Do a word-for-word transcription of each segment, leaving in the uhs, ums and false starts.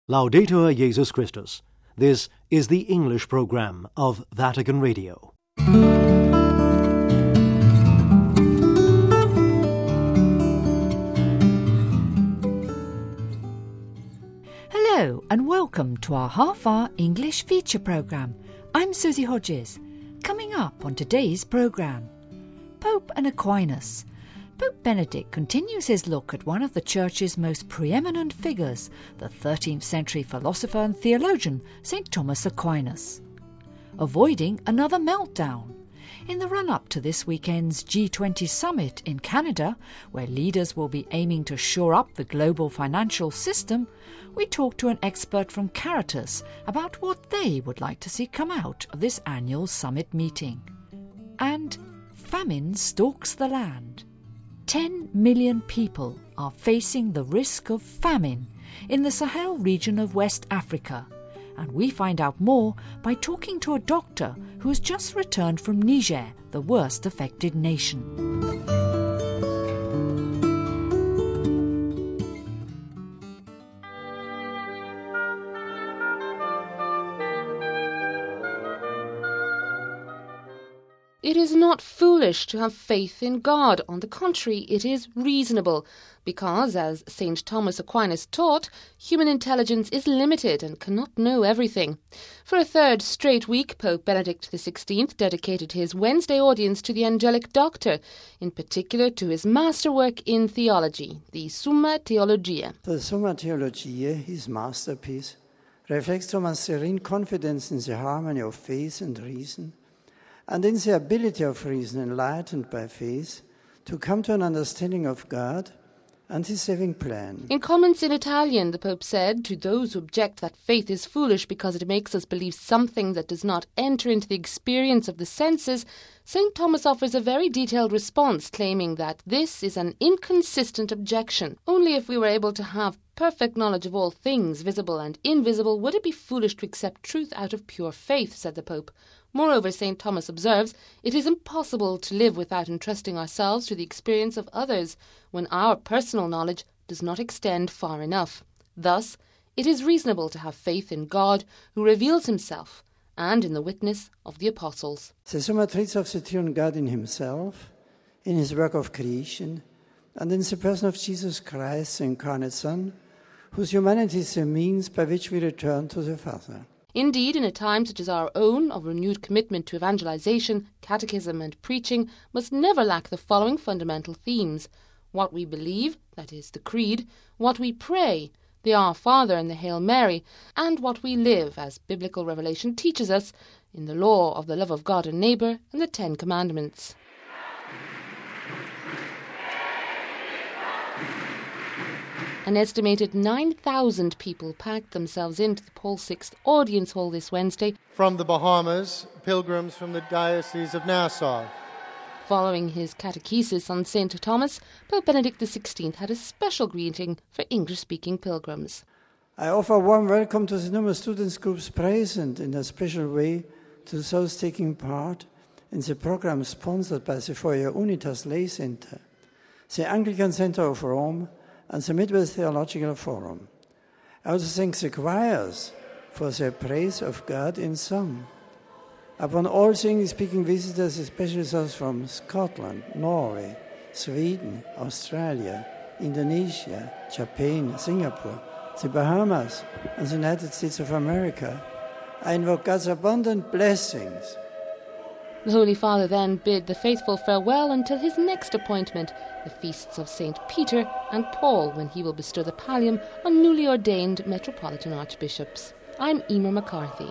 Laudetur Jesus Christus. This is the English program of Vatican Radio. Hello and welcome to our half-hour English feature program. I'm Susie Hodges. Coming up on today's program, Pope and Aquinas. Pope Benedict continues his look at one of the Church's most preeminent figures, the thirteenth century philosopher and theologian, Saint Thomas Aquinas. Avoiding another meltdown. In the run-up to this weekend's G twenty summit in Canada, where leaders will be aiming to shore up the global financial system, we talk to an expert from Caritas about what they would like to see come out of this annual summit meeting. And famine stalks the land. Ten million people are facing the risk of famine in the Sahel region of West Africa, and we find out more by talking to a doctor who has just returned from Niger, the worst affected nation. It is not foolish to have faith in God. On the contrary, it is reasonable, because, as Saint Thomas Aquinas taught, human intelligence is limited and cannot know everything. For a third straight week, Pope Benedict the sixteenth dedicated his Wednesday audience to the angelic doctor, in particular to his masterwork in theology, the Summa Theologiae. The Summa Theologiae, his masterpiece, reflects Thomas' serene confidence in the harmony of faith and reason, and in the ability of reason, enlightened by faith, to come to an understanding of God and his saving plan. In comments in Italian, the Pope said, to those who object that faith is foolish because it makes us believe something that does not enter into the experience of the senses, Saint Thomas offers a very detailed response, claiming that this is an inconsistent objection. Only if we were able to have perfect knowledge of all things, visible and invisible, would it be foolish to accept truth out of pure faith, said the Pope. Moreover, Saint Thomas observes, it is impossible to live without entrusting ourselves to the experience of others when our personal knowledge does not extend far enough. Thus, it is reasonable to have faith in God who reveals himself and in the witness of the apostles. The Summa treats of the triune God in himself, in his work of creation, and in the person of Jesus Christ, the incarnate Son, whose humanity is the means by which we return to the Father. Indeed, in a time such as our own, of renewed commitment to evangelization, catechism and preaching, must never lack the following fundamental themes. What we believe, that is, the Creed, what we pray, the Our Father and the Hail Mary, and what we live, as biblical revelation teaches us, in the law of the love of God and neighbour and the Ten Commandments. An estimated nine thousand people packed themselves into the Paul the sixth audience hall this Wednesday. From the Bahamas, pilgrims from the Diocese of Nassau. Following his catechesis on Saint Thomas, Pope Benedict the sixteenth had a special greeting for English-speaking pilgrims. I offer a warm welcome to the numerous students groups present in a special way to those taking part in the program sponsored by the Foyer Unitas Lay Center, the Anglican Center of Rome, and the Midwest Theological Forum. I also thank the choirs for their praise of God in song. Upon all English-speaking visitors, especially those from Scotland, Norway, Sweden, Australia, Indonesia, Japan, Singapore, the Bahamas, and the United States of America, I invoke God's abundant blessings. The Holy Father then bid the faithful farewell until his next appointment, the feasts of Saint Peter and Paul, when he will bestow the pallium on newly ordained Metropolitan Archbishops. I'm Emer McCarthy.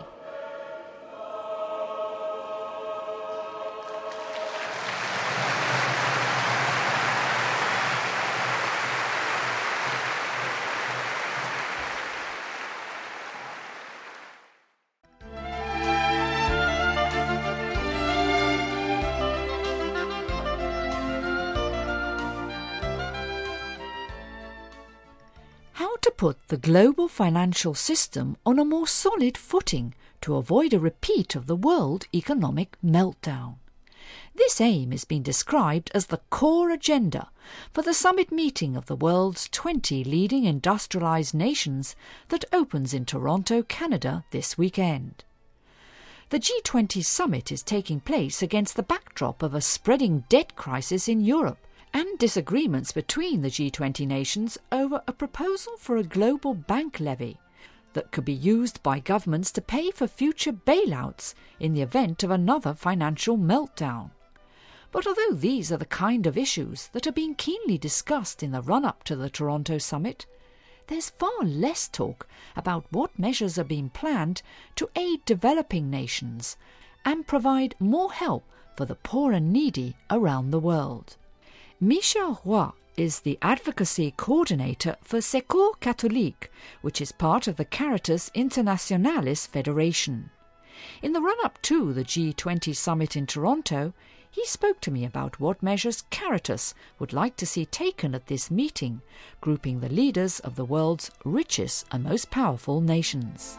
To put the global financial system on a more solid footing to avoid a repeat of the world economic meltdown. This aim has been described as the core agenda for the summit meeting of the world's twenty leading industrialised nations that opens in Toronto, Canada this weekend. The G twenty summit is taking place against the backdrop of a spreading debt crisis in Europe and disagreements between the G twenty nations over a proposal for a global bank levy that could be used by governments to pay for future bailouts in the event of another financial meltdown. But although these are the kind of issues that are being keenly discussed in the run-up to the Toronto summit, there's far less talk about what measures are being planned to aid developing nations and provide more help for the poor and needy around the world. Michel Roy is the advocacy coordinator for Secours Catholique, which is part of the Caritas Internationalis Federation. In the run-up to the G twenty summit in Toronto, he spoke to me about what measures Caritas would like to see taken at this meeting, grouping the leaders of the world's richest and most powerful nations.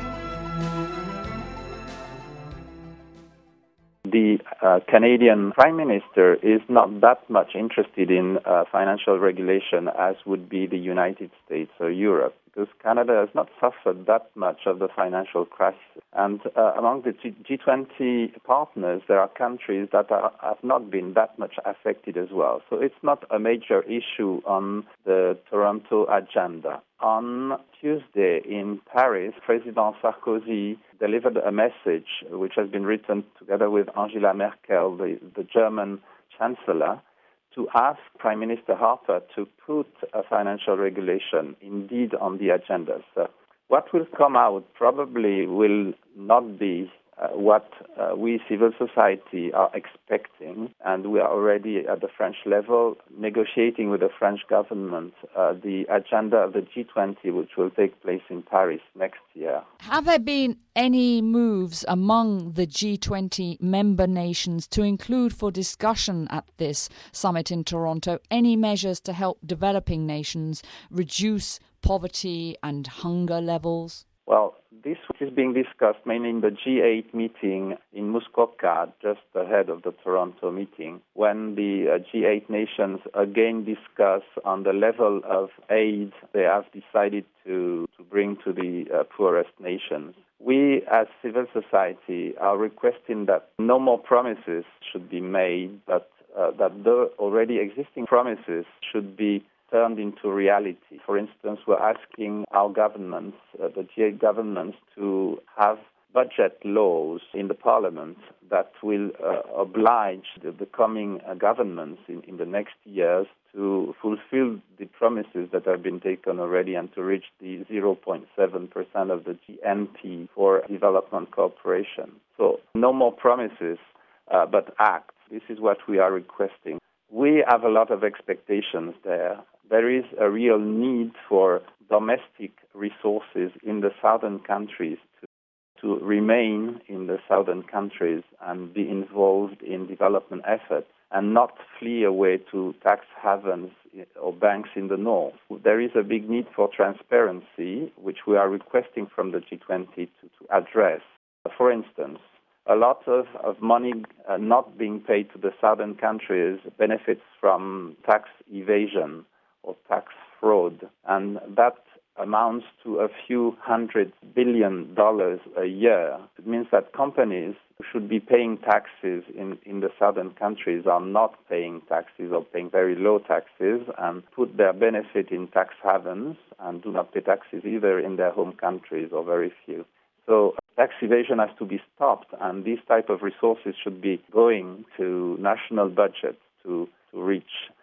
The uh, Canadian Prime Minister is not that much interested in uh, financial regulation as would be the United States or Europe, because Canada has not suffered that much of the financial crisis. And uh, among the G twenty partners, there are countries that are, have not been that much affected as well. So it's not a major issue on the Toronto agenda. On Tuesday in Paris, President Sarkozy delivered a message which has been written together with Angela Merkel, the, the German Chancellor, to ask Prime Minister Harper to put a financial regulation indeed on the agenda. So what will come out probably will not be uh, what uh, we civil society are expecting, and we are already at the French level negotiating with the French government uh, the agenda of the G twenty, which will take place in Paris next year. Have there been any moves among the G twenty member nations to include for discussion at this summit in Toronto any measures to help developing nations reduce poverty and hunger levels? Well, this is being discussed mainly in the G eight meeting in Muskoka, just ahead of the Toronto meeting, when the uh, G eight nations again discuss on the level of aid they have decided to, to bring to the uh, poorest nations. We, as civil society, are requesting that no more promises should be made, but uh, that the already existing promises should be turned into reality. For instance, we're asking our governments, uh, the G eight governments, to have budget laws in the parliament that will uh, oblige the, the coming uh, governments in, in the next years to fulfill the promises that have been taken already and to reach the zero point seven percent of the G N P for development cooperation. So no more promises, uh, but acts. This is what we are requesting. We have a lot of expectations there. There is a real need for domestic resources in the southern countries to, to remain in the southern countries and be involved in development efforts and not flee away to tax havens or banks in the north. There is a big need for transparency, which we are requesting from the G twenty to, to address. For instance, a lot of, of money uh, not being paid to the southern countries benefits from tax evasion or tax fraud, and that amounts to a few hundred billion dollars a year. It means that companies who should be paying taxes in, in the southern countries are not paying taxes or paying very low taxes and put their benefit in tax havens and do not pay taxes either in their home countries or very few. So tax evasion has to be stopped, and these type of resources should be going to national budgets to, to reach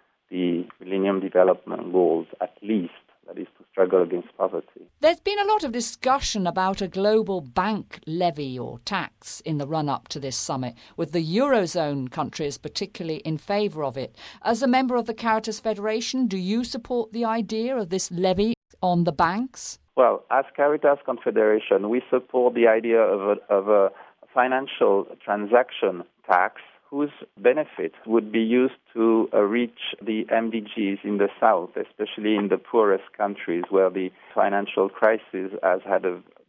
the Millennium Development Goals, at least, that is to struggle against poverty. There's been a lot of discussion about a global bank levy or tax in the run-up to this summit, with the Eurozone countries particularly in favour of it. As a member of the Caritas Federation, do you support the idea of this levy on the banks? Well, as Caritas Confederation, we support the idea of a, of a financial transaction tax whose benefits would be used to uh, reach the M D Gs in the south, especially in the poorest countries where the financial crisis has had a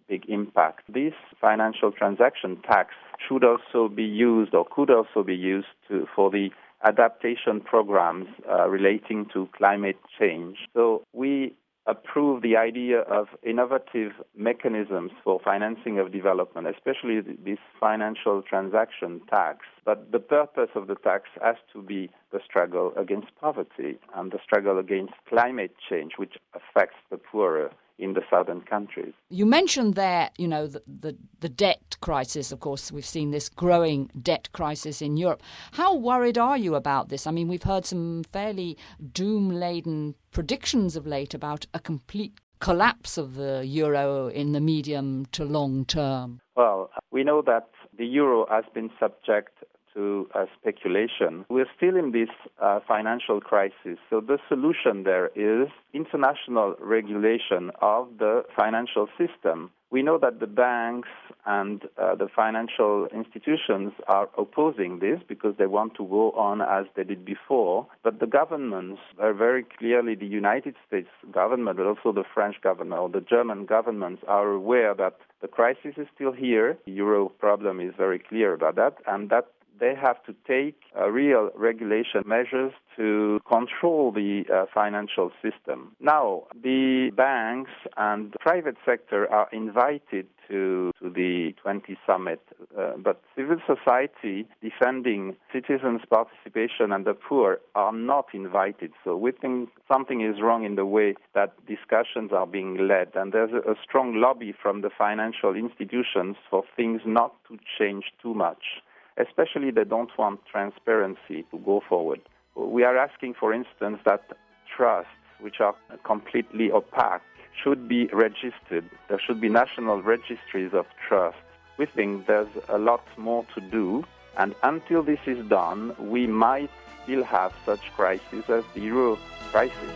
big impact. This financial transaction tax should also be used or could also be used to, for the adaptation programs uh, relating to climate change. So we approve the idea of innovative mechanisms for financing of development, especially this financial transaction tax. But the purpose of the tax has to be the struggle against poverty and the struggle against climate change, which affects the poorer in the southern countries. You mentioned there, you know, the, the, the debt crisis. Of course, we've seen this growing debt crisis in Europe. How worried are you about this? I mean, we've heard some fairly doom-laden predictions of late about a complete collapse of the euro in the medium to long term. Well, we know that the euro has been subject to uh, speculation. We're still in this uh, financial crisis. So the solution there is international regulation of the financial system. We know that the banks and uh, the financial institutions are opposing this because they want to go on as they did before. But the governments are very clearly, the United States government, but also the French government or the German governments are aware that the crisis is still here. The euro problem is very clear about that, and that they have to take uh, real regulation measures to control the uh, financial system. Now, the banks and the private sector are invited to, to the twenty summit, uh, but civil society defending citizens' participation and the poor are not invited. So we think something is wrong in the way that discussions are being led, and there's a, a strong lobby from the financial institutions for things not to change too much. Especially they don't want transparency to go forward. We are asking, for instance, that trusts, which are completely opaque, should be registered. There should be national registries of trusts. We think there's a lot more to do, and until this is done, we might still have such crises as the euro crisis.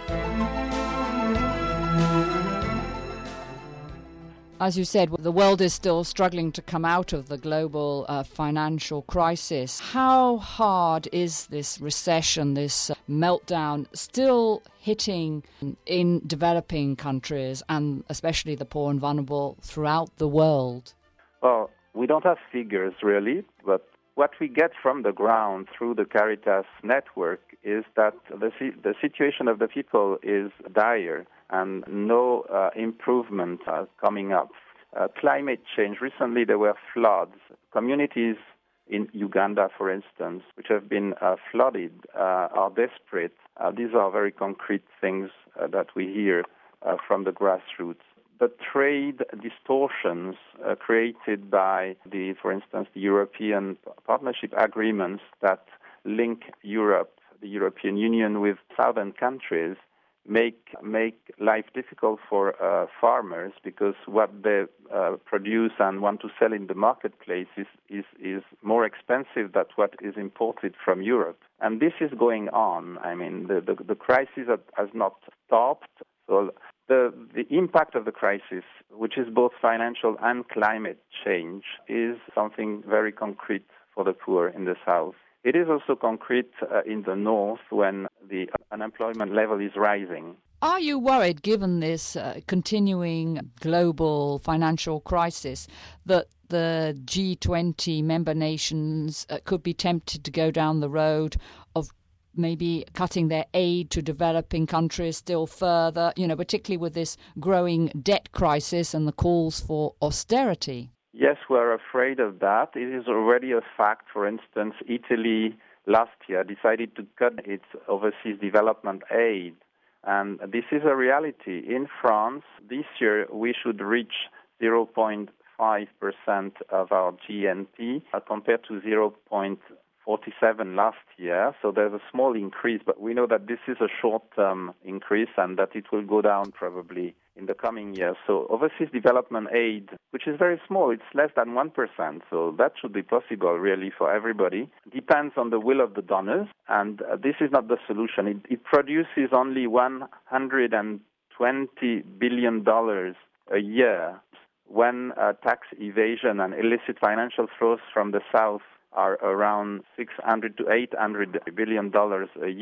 As you said, the world is still struggling to come out of the global uh, financial crisis. How hard is this recession, this uh, meltdown, still hitting in developing countries and especially the poor and vulnerable throughout the world? Well, we don't have figures really, but what we get from the ground through the Caritas network is that the, the situation of the people is dire and no uh, improvement uh, coming up. Uh, climate change, recently there were floods. Communities in Uganda, for instance, which have been uh, flooded, uh, are desperate. Uh, these are very concrete things uh, that we hear uh, from the grassroots. The trade distortions uh, created by the, for instance, the European partnership agreements that link Europe, the European Union, with southern countries make make life difficult for uh, farmers because what they uh, produce and want to sell in the marketplace is, is, is more expensive than what is imported from Europe. And this is going on. I mean, the, the, the crisis has not stopped. So the, the impact of the crisis, which is both financial and climate change, is something very concrete for the poor in the South. It is also concrete uh, in the north when the unemployment level is rising. Are you worried, given this uh, continuing global financial crisis, that the G twenty member nations uh, could be tempted to go down the road of maybe cutting their aid to developing countries still further, you know, particularly with this growing debt crisis and the calls for austerity? Yes, we're afraid of that. It is already a fact. For instance, Italy last year decided to cut its overseas development aid. And this is a reality. In France, this year, we should reach zero point five percent of our G N P uh, compared to zero point four seven last year. So there's a small increase, but we know that this is a short-term increase and that it will go down probably in the coming years. So overseas development aid, which is very small, it's less than one percent. So that should be possible really for everybody. Depends on the will of the donors. And uh, this is not the solution. It, it produces only one hundred twenty billion dollars a year when uh, tax evasion and illicit financial flows from the South are around six hundred to eight hundred billion dollars a year.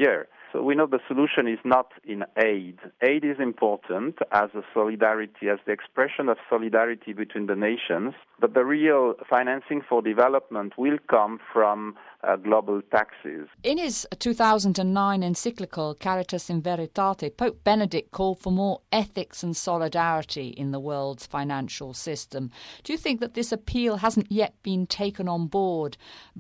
So we know the solution is not in aid. Aid is important as a solidarity, as the expression of solidarity between the nations, but the real financing for development will come from uh, global taxes. In his two thousand nine encyclical Caritas in Veritate, Pope Benedict called for more ethics and solidarity in the world's financial system. Do you think that this appeal hasn't yet been taken on board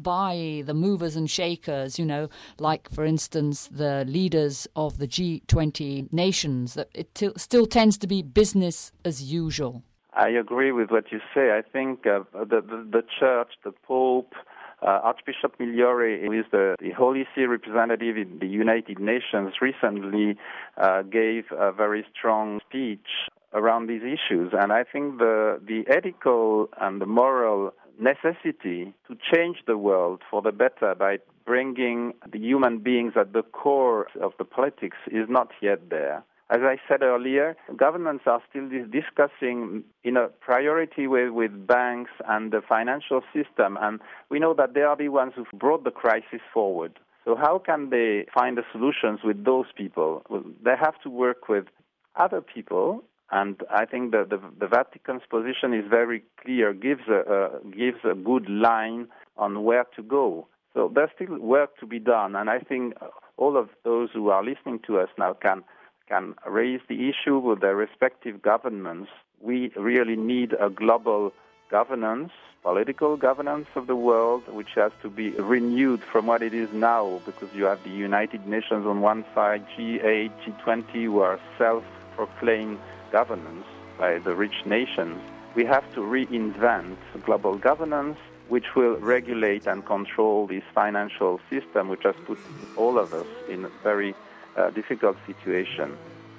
by the movers and shakers, you know, like, for instance, the leaders of the G twenty nations, that it t- still tends to be business as usual? I agree with what you say. I think uh, the, the, the Church, the Pope, uh, Archbishop Migliore, who is the, the Holy See representative in the United Nations, recently uh, gave a very strong speech around these issues. And I think the, the ethical and the moral necessity to change the world for the better by bringing the human beings at the core of the politics is not yet there. As I said earlier, governments are still discussing in a priority way with banks and the financial system, and we know that they are the ones who brought the crisis forward. So how can they find the solutions with those people? Well, they have to work with other people, and I think that the, the Vatican's position is very clear, gives a, a, gives a good line on where to go. So there's still work to be done, and I think all of those who are listening to us now can can raise the issue with their respective governments. We really need a global governance, political governance of the world, which has to be renewed from what it is now, because you have the United Nations on one side, G eight, G twenty, who are self-proclaimed governance by the rich nations. We have to reinvent global governance, which will regulate and control this financial system, which has put all of us in a very uh, difficult situation.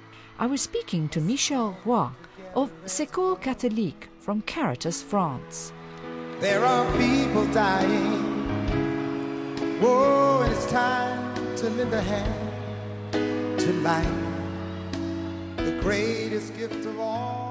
I was speaking to Michel Roy of Secours Catholique from Caritas France. There are people dying. Whoa, and it's time to lend a hand to life, the greatest gift of all.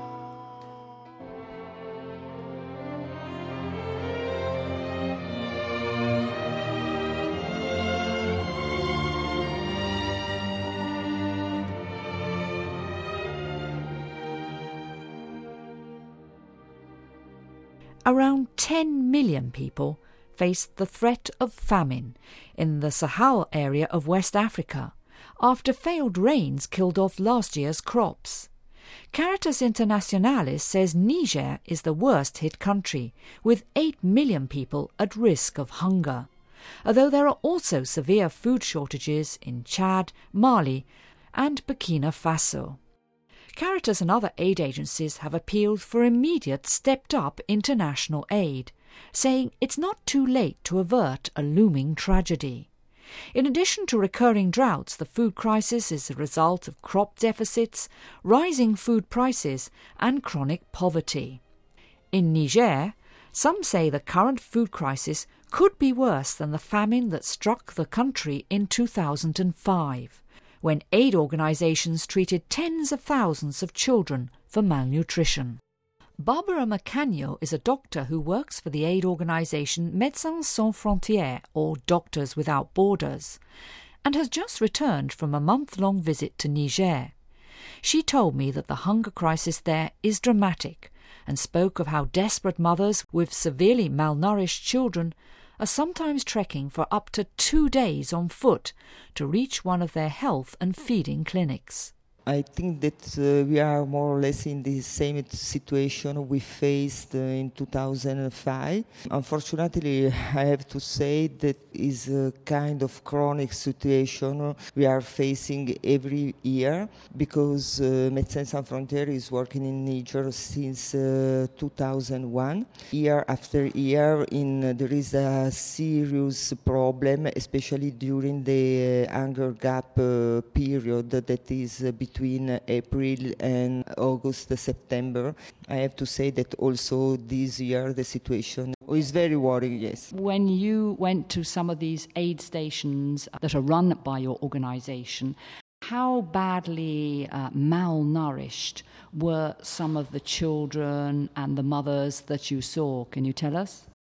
Around ten million people face the threat of famine in the Sahel area of West Africa after failed rains killed off last year's crops. Caritas Internationalis says Niger is the worst hit country, with eight million people at risk of hunger, although there are also severe food shortages in Chad, Mali and Burkina Faso. Caritas and other aid agencies have appealed for immediate stepped-up international aid, saying it's not too late to avert a looming tragedy. In addition to recurring droughts, the food crisis is a result of crop deficits, rising food prices and chronic poverty. In Niger, some say the current food crisis could be worse than the famine that struck the country in two thousand five. When aid organisations treated tens of thousands of children for malnutrition. Barbara Macagno is a doctor who works for the aid organisation Médecins Sans Frontières, or Doctors Without Borders, and has just returned from a month-long visit to Niger. She told me that the hunger crisis there is dramatic and spoke of how desperate mothers with severely malnourished children are sometimes trekking for up to two days on foot to reach one of their health and feeding clinics. I think that uh, we are more or less in the same situation we faced uh, in two thousand five. Unfortunately, I have to say that is a kind of chronic situation we are facing every year, because uh, Médecins Sans Frontières is working in Niger since uh, two thousand one. Year after year, in, uh, there is a serious problem, especially during the uh, hunger gap uh, period that is uh, between between April and August, September. I have to say that also this year the situation is very worrying, yes. When you went to some of these aid stations that are run by your organisation, how badly uh, malnourished were some of the children and the mothers that you saw? Can you tell us?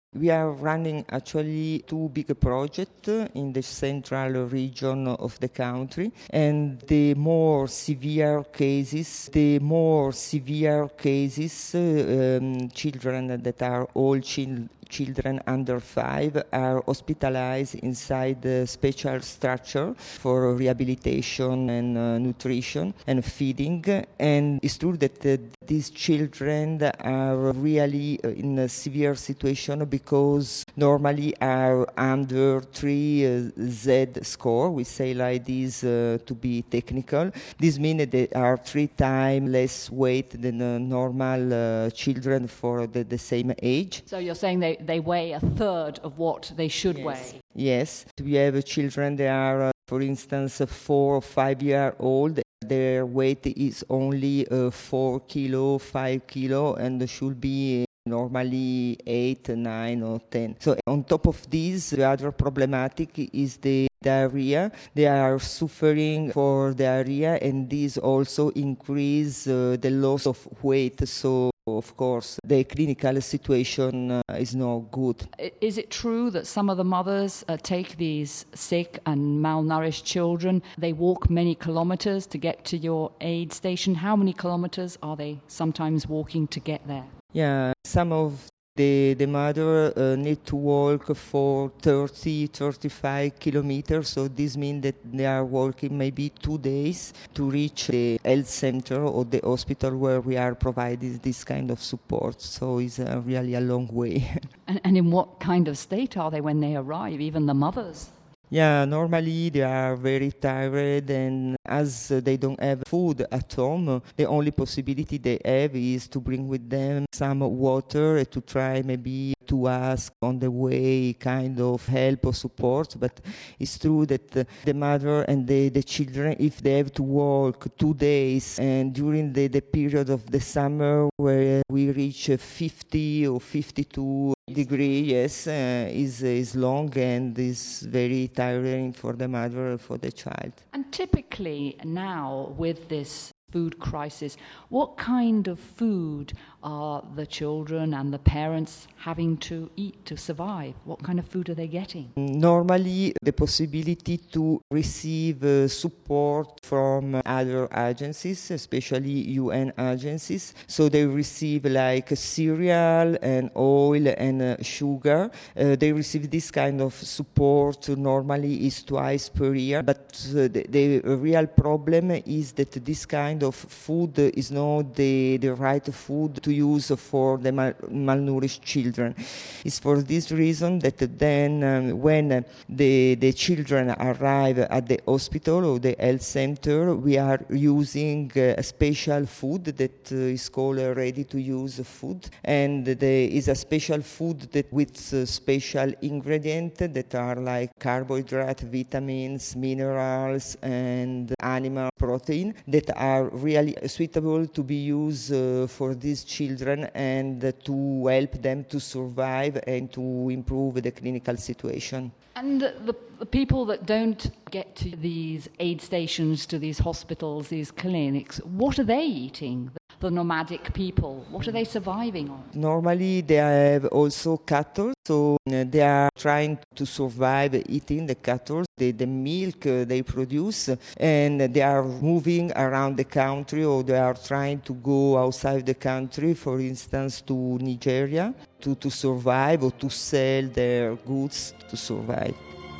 We are running actually two big projects in the central region of the country, and the more severe cases, the more severe cases, uh, um, children that are all children. Children under five are hospitalized inside the special structure for rehabilitation and uh, nutrition and feeding. And it's true that uh, these children are really uh, in a severe situation because normally are under three uh, Z score. We say like this uh, to be technical. This means that they are three times less weight than uh, normal uh, children for the, the same age. So you're saying they they weigh a third of what they should yes. weigh? Yes. We have children that are, uh, for instance, uh, four or five year old. Their weight is only uh, four kilo, five kilo, and should be normally eight, nine, or ten. So on top of this, the other problematic is the diarrhea. They are suffering for diarrhea, and this also increase uh, the loss of weight. So of course, the clinical situation uh, is not good. Is it true that some of the mothers uh, take these sick and malnourished children? They walk many kilometers to get to your aid station. How many kilometers are they sometimes walking to get there? Yeah, some of the, the mother uh, need to walk for thirty, thirty-five kilometers. So this means that they are walking maybe two days to reach the health center or the hospital where we are providing this kind of support. So it's uh, really a long way. And, and in what kind of state are they when they arrive, even the mothers? Yeah, normally they are very tired, and as uh, they don't have food at home, uh, the only possibility they have is to bring with them some water uh, to try maybe to ask on the way kind of help or support. But it's true that uh, the mother and the, the children, if they have to walk two days, and during the, the period of the summer where we reach uh, fifty or fifty-two degree, yes, uh, is is long and is very tiring for the mother and for the child. And typically now with this food crisis, what kind of food are the children and the parents having to eat to survive? What kind of food are they getting? Normally, the possibility to receive uh, support from other agencies, especially U N agencies. So they receive like cereal and oil and uh, sugar. Uh, they receive this kind of support normally is twice per year. But uh, the, the real problem is that this kind of food is not the, the right food to use for the mal- malnourished children. It's for this reason that then um, when the, the children arrive at the hospital or the health center, we are using uh, a special food that uh, is called uh, ready-to-use food. And there is a special food that with uh, special ingredients that are like carbohydrate, vitamins, minerals, and animal protein that are really suitable to be used uh, for these children and uh, to help them to survive and to improve the clinical situation. And the, the people that don't get to these aid stations, to these hospitals, these clinics, what are they eating? The nomadic people, what are they surviving on? Normally they have also cattle, so uh, they are trying to survive eating the cattle, the, the milk uh, they produce, and they are moving around the country, or they are trying to go outside the country, for instance to Nigeria, to, to survive or to sell their goods to survive.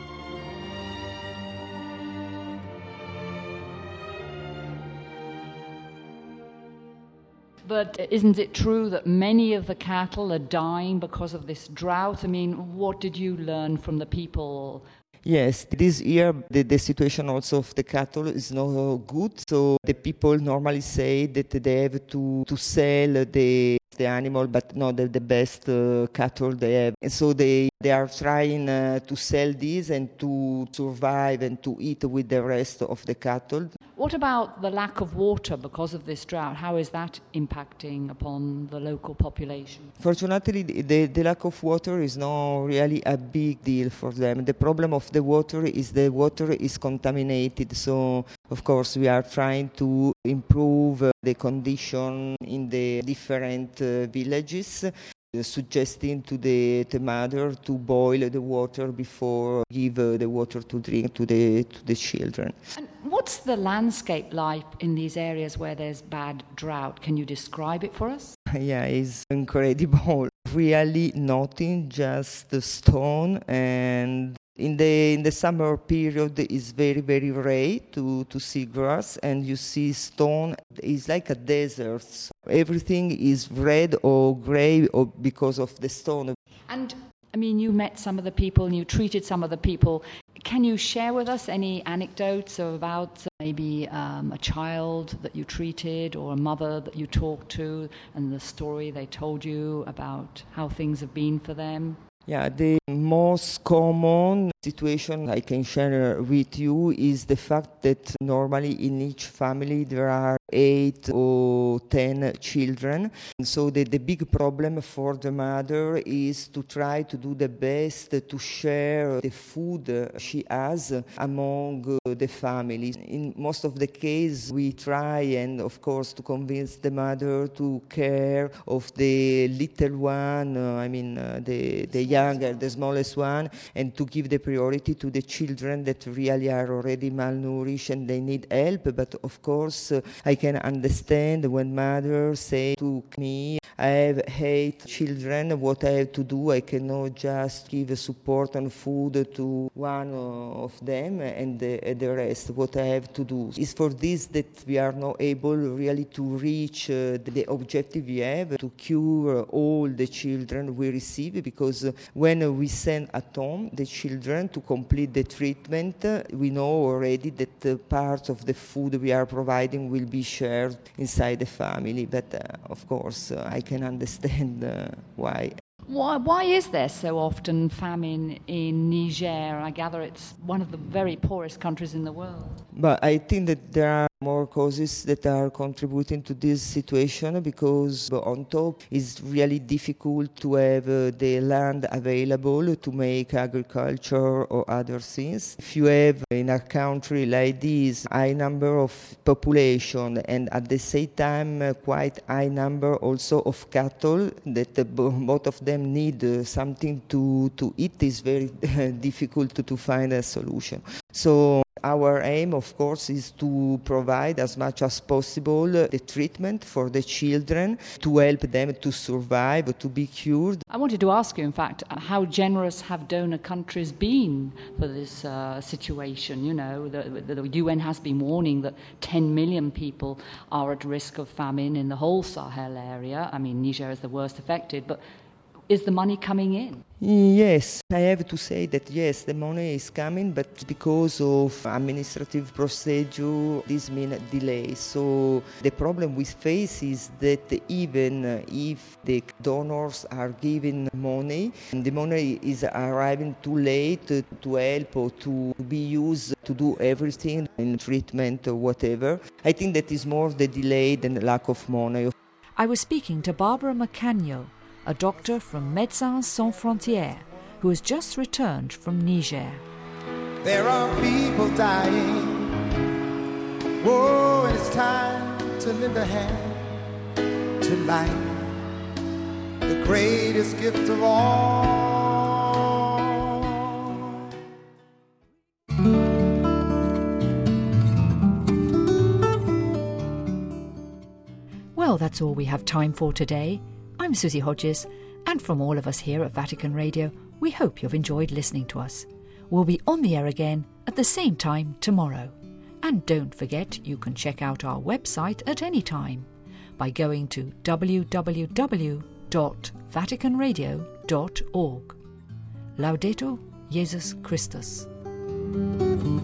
But isn't it true that many of the cattle are dying because of this drought? I mean, what did you learn from the people? Yes, this year the, the situation also of the cattle is not good. So the people normally say that they have to, to sell the the animal, but not the, the best uh, cattle they have. And so they, they are trying uh, to sell these and to survive and to eat with the rest of the cattle. What about the lack of water because of this drought? How is that impacting upon the local population? Fortunately, the, the lack of water is not really a big deal for them. The problem of the water is the water is contaminated. So, of course, we are trying to improve uh, the condition in the different uh, villages. suggesting to the, the mother to boil the water before give uh, the water to drink to the to the children. And what's the landscape like in these areas where there's bad drought? Can you describe it for us? Yeah, it's incredible. Really nothing, just the stone, and in the in the summer period it's very very rare to, to see grass, and you see stone. It's like a desert. Everything is red or grey or because of the stone. And I mean, you met some of the people and you treated some of the people. Can you share with us any anecdotes about maybe um, a child that you treated or a mother that you talked to and the story they told you about how things have been for them? Yeah, the most common situation I can share with you is the fact that normally in each family there are eight or ten children. And so the, the big problem for the mother is to try to do the best to share the food she has among the family. In most of the cases we try, and of course, to convince the mother to care of the little one, uh, I mean uh, the, the younger, the smallest one, and to give the priority to the children that really are already malnourished and they need help. But of course, uh, I can understand when mothers say to me, I have eight children, what I have to do, I cannot just give support and food to one of them and the, the rest. What I have to do is for this that we are not able really to reach uh, the objective we have to cure all the children we receive, because when we send at home the children to complete the treatment, we know already that uh, part of the food we are providing will be shared inside the family. But uh, of course, uh, I can understand uh, why. Why, why is there so often famine in Niger? I gather it's one of the very poorest countries in the world. But I think that there are more causes that are contributing to this situation, because on top it's really difficult to have uh, the land available to make agriculture or other things. If you have in a country like this high number of population and at the same time uh, quite high number also of cattle that uh, both of them need uh, something to, to eat, is very difficult to, to find a solution. So our aim, of course, is to provide as much as possible the treatment for the children to help them to survive, to be cured. I wanted to ask you, in fact, how generous have donor countries been for this uh, situation? You know, the, the U N has been warning that ten million people are at risk of famine in the whole Sahel area. I mean, Niger is the worst affected, but is the money coming in? Yes, I have to say that yes, the money is coming, but because of administrative procedure, this means delay. So the problem we face is that even if the donors are giving money, the money is arriving too late to help or to be used to do everything in treatment or whatever. I think that is more the delay than the lack of money. I was speaking to Barbara Macagno, a doctor from Médecins Sans Frontières, who has just returned from Niger. There are people dying. Whoa, and it's time to lend a hand to life, the greatest gift of all. Well, that's all we have time for today. I'm Susie Hodges, and from all of us here at Vatican Radio, we hope you've enjoyed listening to us. We'll be on the air again at the same time tomorrow. And don't forget, you can check out our website at any time by going to w w w dot vatican radio dot org. Laudetur Jesus Christus.